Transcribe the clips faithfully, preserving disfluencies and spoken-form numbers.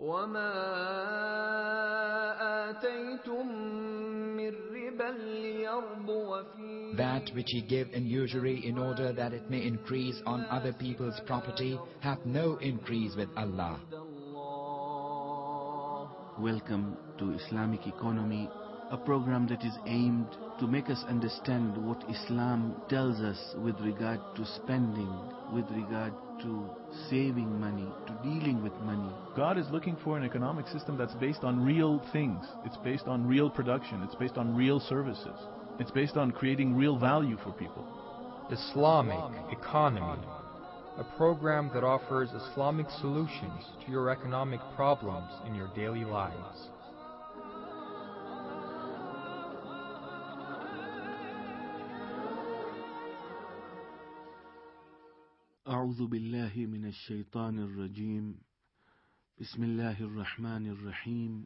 وَمَا آتَيْتُم مِّن رِّبًا لِّيَرْبُوَ فِي That which ye give in usury in order that it may increase on other people's property hath no increase with Allah. Welcome to Islamic Economy, a program that is aimed to make us understand what Islam tells us with regard to spending, with regard to saving money, to dealing with money. God is looking for an economic system that's based on real things. It's based on real production. It's based on real services. It's based on creating real value for people. Islamic Economy, a program that offers Islamic solutions to your economic problems in your daily lives. أعوذ بالله من الشيطان الرجيم بسم الله الرحمن الرحيم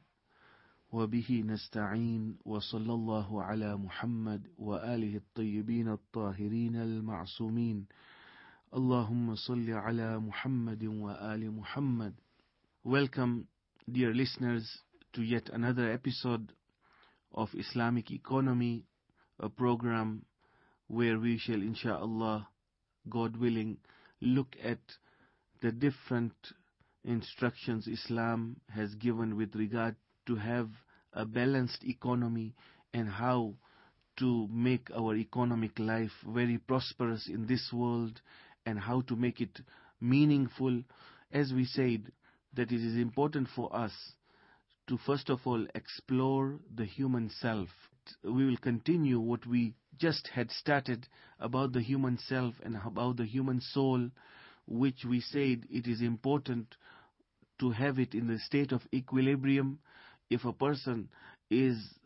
وبه نستعين وصلى الله على محمد وآله الطيبين الطاهرين المعصومين اللهم صل على محمد وآل محمد. Welcome, dear listeners, to yet another episode of Islamic Economy, a program where we shall, inshaAllah, God willing, look at the different instructions Islam has given with regard to have a balanced economy and how to make our economic life very prosperous in this world and how to make it meaningful. As we said, that it is important for us to first of all explore the human self. We will continue what we just had started about the human self and about the human soul, which we said it is important to have it in the state of equilibrium. If a person is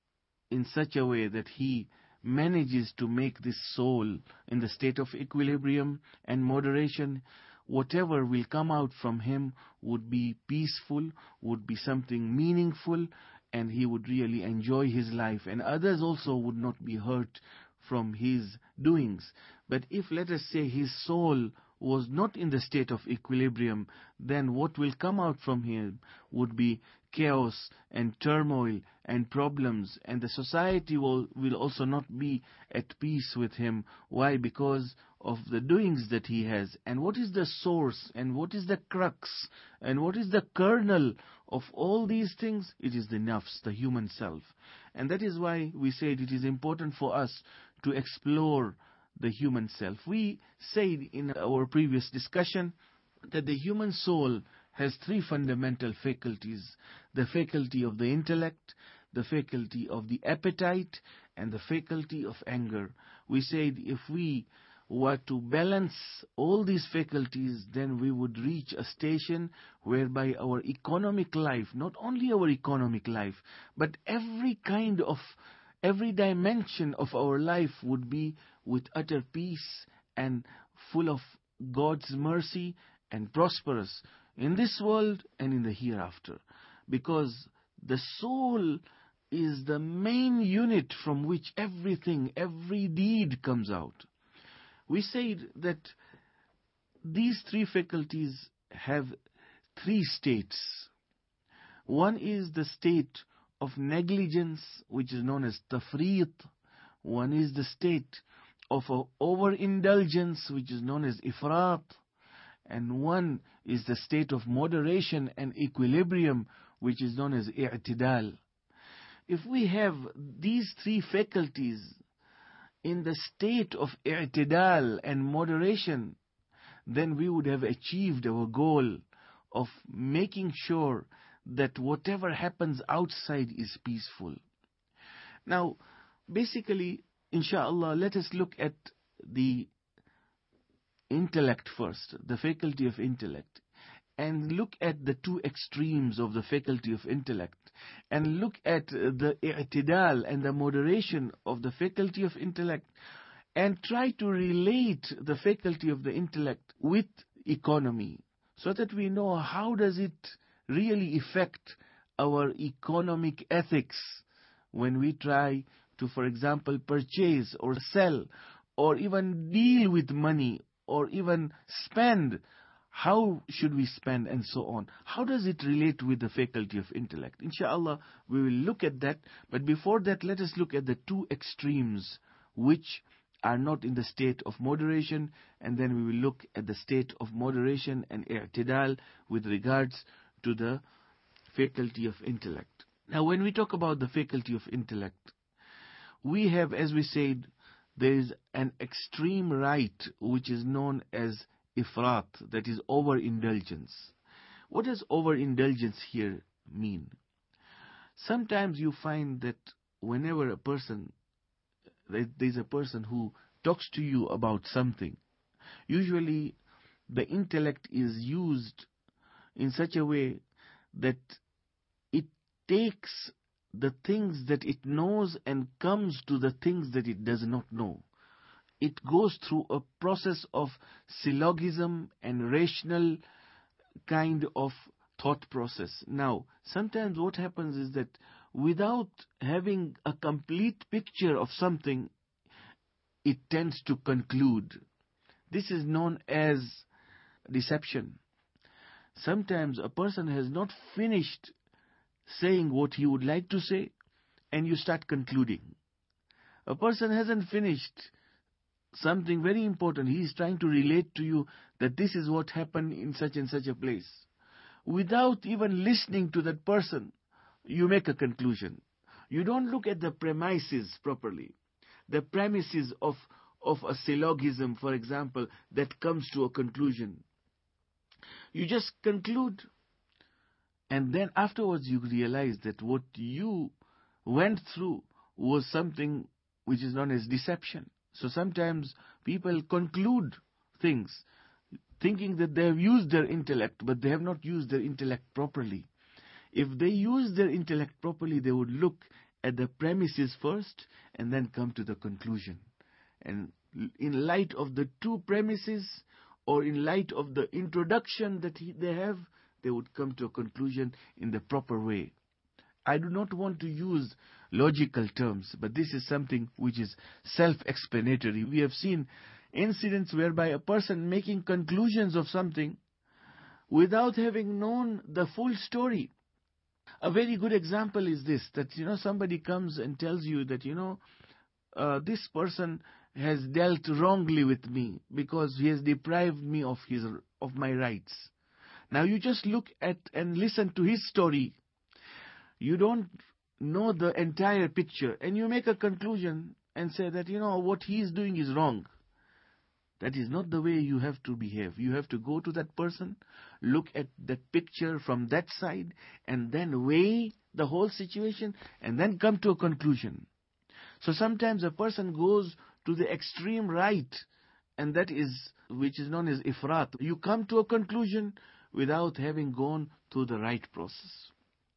in such a way that he manages to make this soul in the state of equilibrium and moderation, whatever will come out from him would be peaceful, would be something meaningful, and he would really enjoy his life, and others also would not be hurt from his doings. But if, let us say, his soul was not in the state of equilibrium, then what will come out from him would be chaos and turmoil and problems, and the society will, will also not be at peace with him. Why? Because of the doings that he has. And what is the source, and what is the crux, and what is the kernel of all these things? It is the nafs, the human self. And that is why we said it is important for us to explore the human self. We said in our previous discussion that the human soul has three fundamental faculties: the faculty of the intellect, the faculty of the appetite, and the faculty of anger. We said if we were to balance all these faculties, then we would reach a station whereby our economic life, not only our economic life, but every kind of Every dimension of our life would be with utter peace and full of God's mercy and prosperous in this world and in the hereafter. Because the soul is the main unit from which everything, every deed comes out. We said that these three faculties have three states. One is the state of negligence, which is known as tafreet. One is the state of overindulgence, which is known as ifrat. And one is the state of moderation and equilibrium, which is known as i'tidal. If we have these three faculties in the state of i'tidal and moderation, then we would have achieved our goal of making sure that whatever happens outside is peaceful. Now, basically, inshallah, let us look at the intellect first, the faculty of intellect, and look at the two extremes of the faculty of intellect, and look at the i'tidal and the moderation of the faculty of intellect, and try to relate the faculty of the intellect with economy, so that we know how does it really affect our economic ethics when we try to, for example, purchase or sell or even deal with money or even spend. how should we spend, and so on. How does it relate with the faculty of intellect? Inshallah, we will look at that. But before that, let us look at the two extremes which are not in the state of moderation, and then we will look at the state of moderation and i'tidal with regards to the faculty of intellect. Now, when we talk about the faculty of intellect, we have, as we said, there is an extreme right which is known as ifrat, that is overindulgence. What does overindulgence here mean? Sometimes you find that whenever a person, there's a person who talks to you about something, usually the intellect is used in such a way that it takes the things that it knows and comes to the things that it does not know. It goes through a process of syllogism and rational kind of thought process. Now, sometimes what happens is that without having a complete picture of something, it tends to conclude. This is known as deception. Sometimes a person has not finished saying what he would like to say, and you start concluding. A person hasn't finished something very important. He is trying to relate to you that this is what happened in such and such a place. Without even listening to that person, you make a conclusion. You don't look at the premises properly. The premises of, of a syllogism, for example, that comes to a conclusion. You just conclude, and then afterwards you realize that what you went through was something which is known as deception. So sometimes people conclude things thinking that they have used their intellect, but they have not used their intellect properly. If they use their intellect properly, they would look at the premises first and then come to the conclusion. And in light of the two premises, or in light of the introduction that he, they have, they would come to a conclusion in the proper way. I do not want to use logical terms, but this is something which is self-explanatory. We have seen incidents whereby a person making conclusions of something without having known the full story. A very good example is this, that, you know, somebody comes and tells you that, you know, uh, this person has dealt wrongly with me because he has deprived me of his of my rights. Now you just look at and listen to his story. You don't know the entire picture, and you make a conclusion and say that, you know, what he is doing is wrong. That is not the way you have to behave. You have to go to that person, look at that picture from that side, and then weigh the whole situation, and then come to a conclusion. So sometimes a person goes to the extreme right, and that is, which is known as ifrat. You come to a conclusion without having gone through the right process.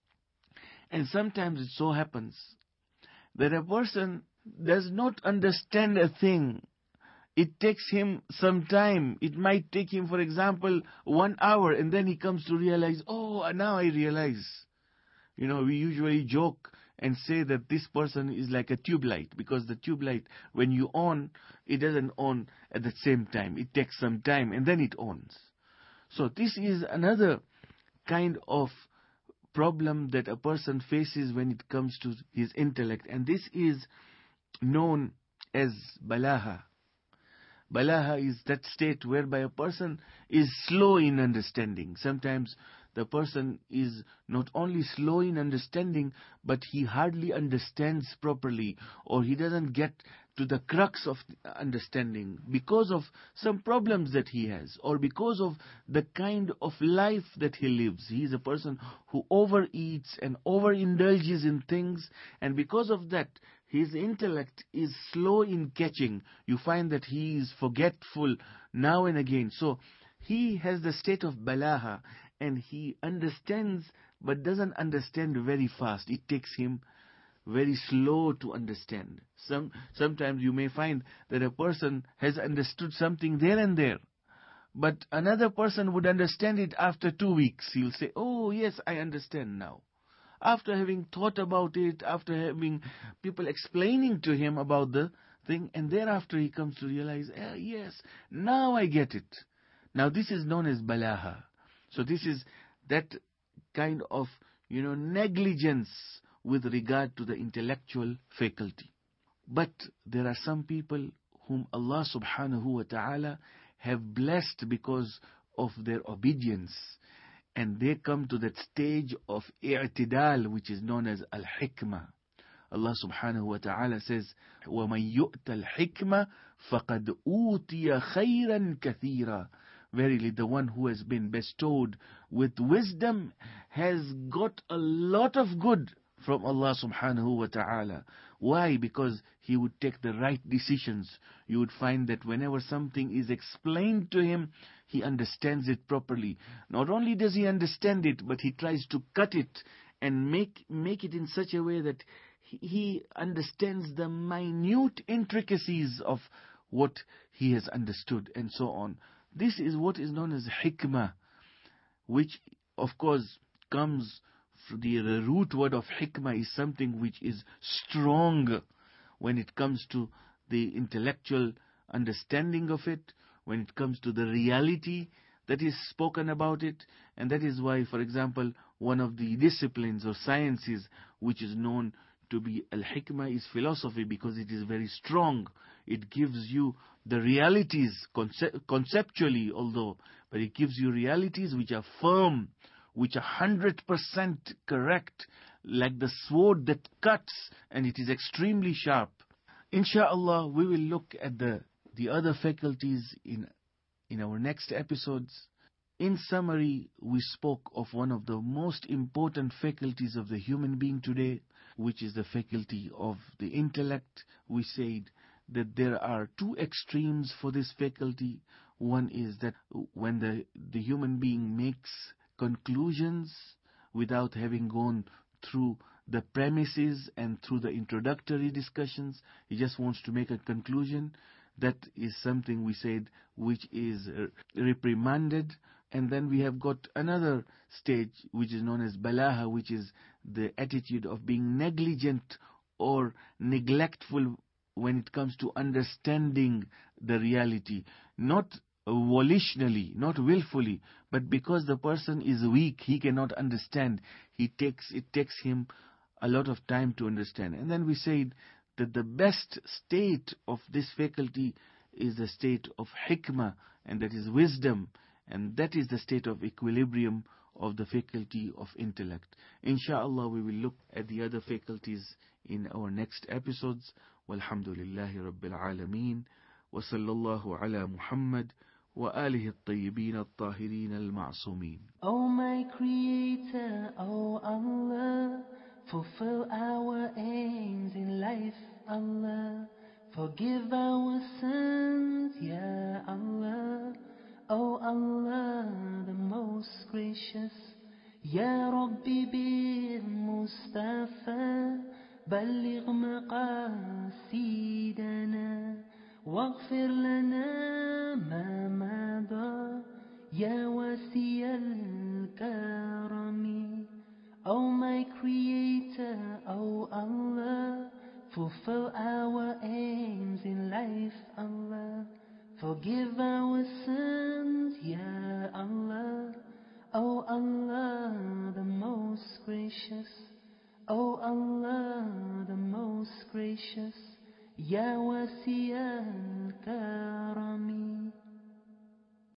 And sometimes it so happens that a person does not understand a thing. It takes him some time. It might take him, for example, one hour, and then he comes to realize, oh, now I realize. You know, we usually joke and say that this person is like a tube light, because the tube light, when you on, it doesn't on at the same time. It takes some time, and then it ons. So this is another kind of problem that a person faces when it comes to his intellect, and this is known as balaha. Balaha is that state whereby a person is slow in understanding. Sometimes the person is not only slow in understanding, but he hardly understands properly, or he doesn't get to the crux of understanding because of some problems that he has, or because of the kind of life that he lives. He is a person who overeats and overindulges in things, and because of that, his intellect is slow in catching. You find that he is forgetful now and again. So he has the state of balaha, and he understands but doesn't understand very fast. It takes him very slow to understand. Some Sometimes you may find that a person has understood something there and there, but another person would understand it after two weeks. He'll say, oh yes, I understand now. After having thought about it, after having people explaining to him about the thing, and thereafter he comes to realize, eh, yes, now I get it. Now this is known as balaha. So this is that kind of, you know, negligence with regard to the intellectual faculty. But there are some people whom Allah subhanahu wa ta'ala have blessed because of their obedience. And they come to that stage of i'tidal, which is known as al-hikmah. Allah subhanahu wa ta'ala says, وَمَنْ يُؤْتَ الْحِكْمَةِ فَقَدْ أُوتِيَ خَيْرًا كَثِيرًا. Verily, the one who has been bestowed with wisdom has got a lot of good from Allah subhanahu wa ta'ala. Why? Because he would take the right decisions. You would find that whenever something is explained to him, he understands it properly. Not only does he understand it, but he tries to cut it and make, make it in such a way that he, he understands the minute intricacies of what he has understood and so on. This is what is known as hikmah, which of course comes from the root word of hikmah is something which is strong when it comes to the intellectual understanding of it, when it comes to the reality that is spoken about it. And that is why, for example, one of the disciplines or sciences which is known to be al-hikmah is philosophy, because it is very strong. It gives you the realities conce- conceptually, although, but it gives you realities which are firm, which are one hundred percent correct, like the sword that cuts, and it is extremely sharp. Insha'Allah, we will look at the, the other faculties in, in our next episodes. In summary, we spoke of one of the most important faculties of the human being today, which is the faculty of the intellect. We said that there are two extremes for this faculty. One is that when the, the human being makes conclusions without having gone through the premises and through the introductory discussions, he just wants to make a conclusion. That is something we said which is reprimanded. And then we have got another stage which is known as balaha, which is the attitude of being negligent or neglectful when it comes to understanding the reality. Not volitionally, not willfully, but because the person is weak, he cannot understand. He takes it takes him a lot of time to understand. And then we said that the best state of this faculty is the state of hikmah, and that is wisdom. And that is the state of equilibrium of the faculty of intellect. Insha'Allah, we will look at the other faculties in our next episodes. Walhamdulillahi Rabbil Alameen. Wa sallallahu ala Muhammad wa alihi at-tayyibin at-tahirin al-ma'sumin. O my Creator, O Allah, fulfill our aims in life, Allah. Forgive our sins, Ya Allah. O Allah, the most gracious, Ya Rabbi bil Mustafa, balligh maqasidana, waghfir lana ma mada, Ya wasi al-karami. O my Creator, O Allah, fulfill our aims in life, Allah. Forgive our sins, Ya Allah. O Allah, the most gracious, O Allah, the most gracious, Ya wasi